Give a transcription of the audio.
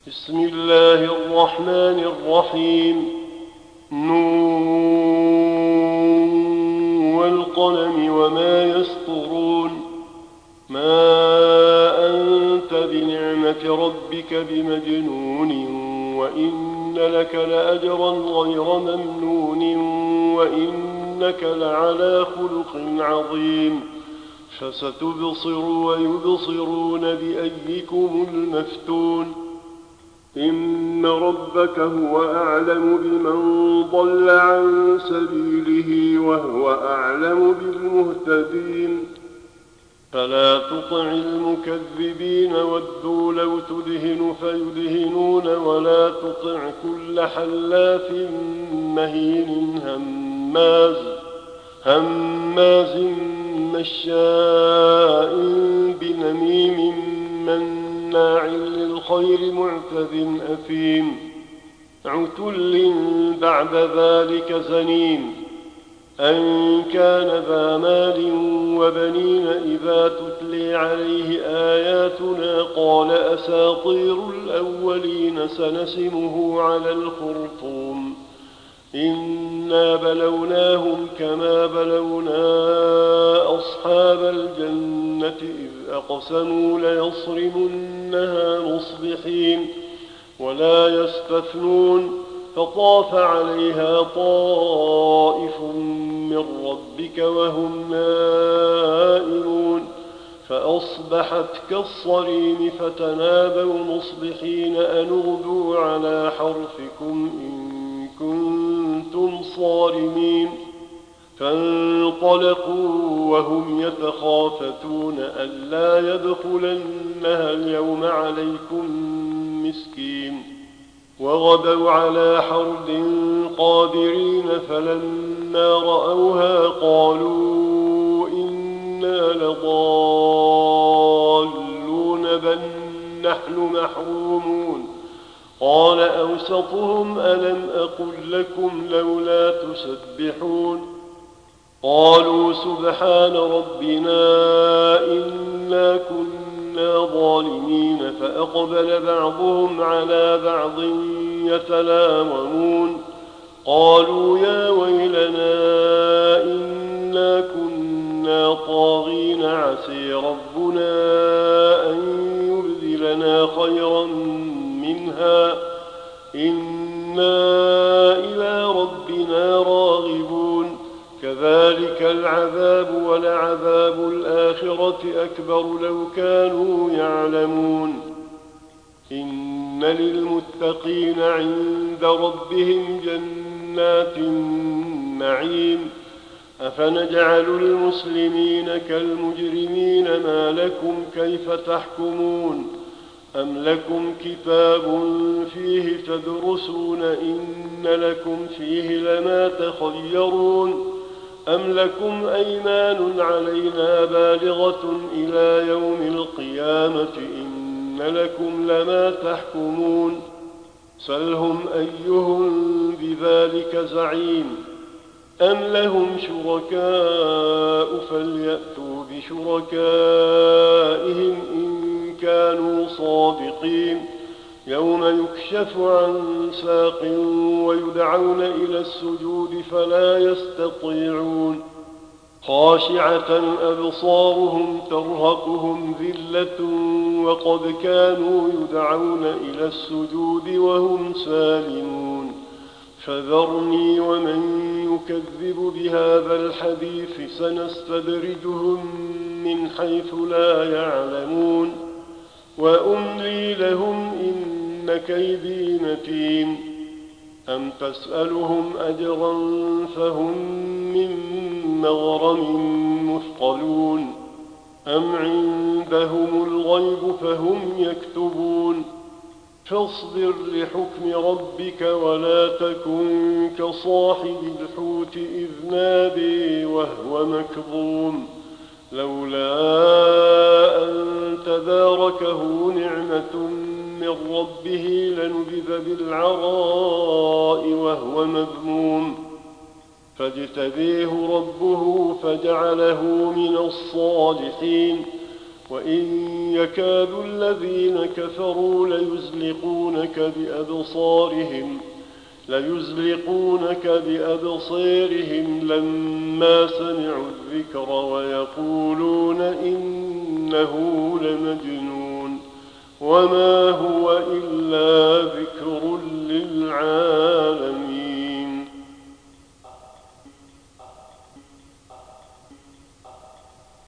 بسم الله الرحمن الرحيم. نون والقلم وما يسطرون. ما أنت بنعمة ربك بمجنون وإن لك لأجرا غير ممنون وإنك لعلى خلق عظيم. فستبصر ويبصرون بأيكم المفتون. إن ربك هو أعلم بمن ضل عن سبيله وهو أعلم بالمهتدين. فلا تطع المكذبين ودوا لو تدهن فيدهنون ولا تطع كل حلاف مهين هماز مشاء بنميم مناع للخير معتد أثيم عتل بعد ذلك زنيم أن كان ذا مال وبنين إذا تتلي عليه آياتنا قال أساطير الأولين سنسمه على الخرطوم إنا بلوناهم كما بلونا أصحاب الجنة إذ أقسموا ليصرمنها مصبحين ولا يستثنون فطاف عليها طائف من ربك وهم نائمون فأصبحت كالصريم فتنادوا مصبحين أن اغدوا على حرثكم إن كنتم صارمين. فانطلقوا وهم يتخافتون ألا يدخلنها اليوم عليكم مسكين وغدوا على حرد قادرين فلما رأوها قالوا إنا لضالون بل نحن محرومون. قال أوسطهم ألم أقل لكم لولا تسبحون قالوا سبحان ربنا إنا كنا ظالمين فأقبل بعضهم على بعض يتلاومون قالوا يا ويلنا إنا كنا طاغين عسى ربنا أن يبدلنا خيرا منها إنا إلى ربنا راغبون. كذلك العذاب ولعذاب الآخرة أكبر لو كانوا يعلمون. إن للمتقين عند ربهم جنات النعيم. أفنجعل المسلمين كالمجرمين ما لكم كيف تحكمون أم لكم كتاب فيه تدرسون إن لكم فيه لما تخيرون أم لكم أيمان علينا بالغة إلى يوم القيامة إن لكم لما تحكمون. سلهم أيهم بذلك زعيم أم لهم شركاء فليأتوا بشركائهم إن كانوا صادقين. يوم يكشف عن ساق ويدعون إلى السجود فلا يستطيعون خاشعة أبصارهم ترهقهم ذلة وقد كانوا يدعون إلى السجود وهم سالمون. فذرني ومن يكذب بهذا الحديث سنستدرجهم من حيث لا يعلمون وأملي لهم إن كيدي متين. أم تسألهم أجرا فهم من مغرم مثقلون أم عندهم الغيب فهم يكتبون. فاصبر لحكم ربك ولا تكن كصاحب الحوت إذ نادي وهو مكظوم لولا أن تداركه نعمة من ربه لنبذ بالعراء وهو مذموم فاجتبيه ربه فجعله من الصالحين. وإن يكاد الذين كفروا ليزلقونك بأبصارهم لما سمعوا الذكر ويقولون إنه لمجنون وما هو إلا ذكر للعالمين.